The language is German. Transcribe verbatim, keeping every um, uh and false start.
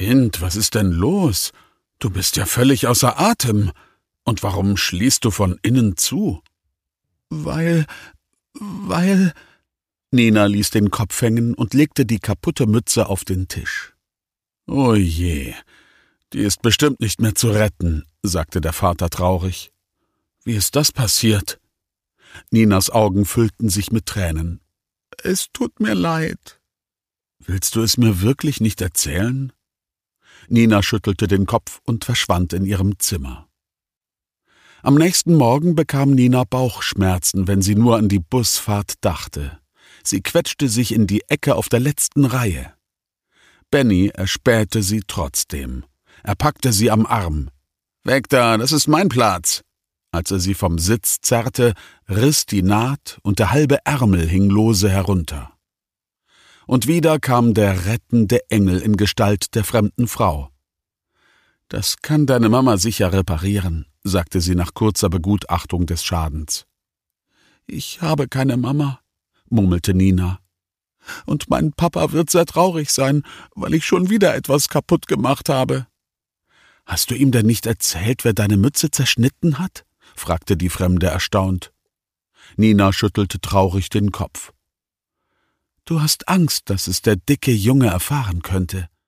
Kind, was ist denn los? Du bist ja völlig außer Atem. Und warum schließt du von innen zu? Weil, weil... Nina ließ den Kopf hängen und legte die kaputte Mütze auf den Tisch. »O je, die ist bestimmt nicht mehr zu retten«, sagte der Vater traurig. »Wie ist das passiert?« Ninas Augen füllten sich mit Tränen. »Es tut mir leid.« »Willst du es mir wirklich nicht erzählen?« Nina schüttelte den Kopf und verschwand in ihrem Zimmer. Am nächsten Morgen bekam Nina Bauchschmerzen, wenn sie nur an die Busfahrt dachte. Sie quetschte sich in die Ecke auf der letzten Reihe. Benny erspähte sie trotzdem. Er packte sie am Arm. »Weg da, das ist mein Platz!« Als er sie vom Sitz zerrte, riss die Naht und der halbe Ärmel hing lose herunter. Und wieder kam der rettende Engel in Gestalt der fremden Frau. »Das kann deine Mama sicher reparieren«, sagte sie nach kurzer Begutachtung des Schadens. »Ich habe keine Mama«, murmelte Nina. »Und mein Papa wird sehr traurig sein, weil ich schon wieder etwas kaputt gemacht habe.« »Hast du ihm denn nicht erzählt, wer deine Mütze zerschnitten hat?« fragte die Fremde erstaunt. Nina schüttelte traurig den Kopf. »Du hast Angst, dass es der dicke Junge erfahren könnte«,